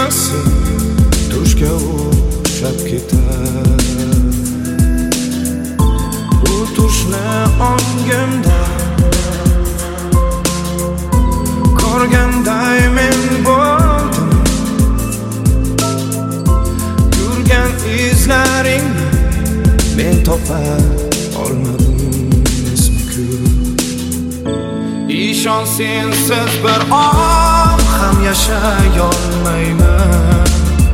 hammasi tushga o'xshab ketar. Bu tushni ongimda ko'rganday men bo'ldim. Yurgan izlaringni men topa olmadim. İshon, sensiz bir on ham yashayolmayman.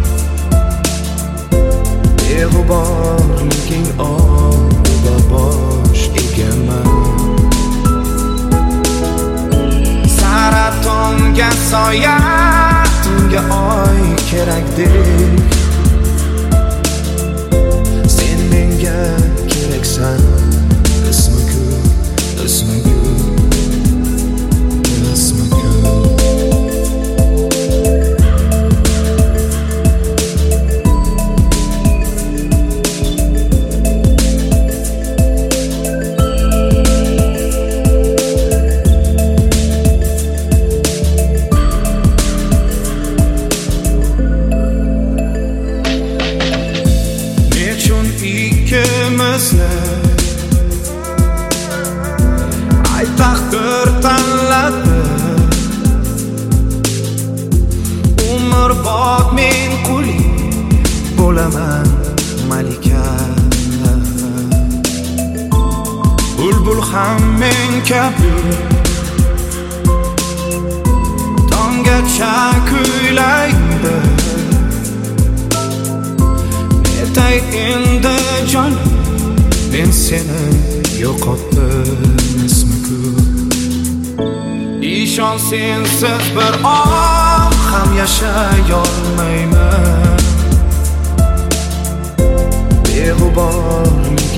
Beg'uborliging oldida bosh egaman. Saratonga soya, tunga oy kerakdek. Sen menga keraksan, ismi ko'p, ismi ko'p. Ay taqdir tanladi, umrbod men quling bo'laman malika. Bulbul ham men kabi tonggacha kuylaydi. Netay endi jon, men seni yo'qotdim, ismi ko'p. Ishon, sensiz bir on ham yashayolmayman. Beg'ubor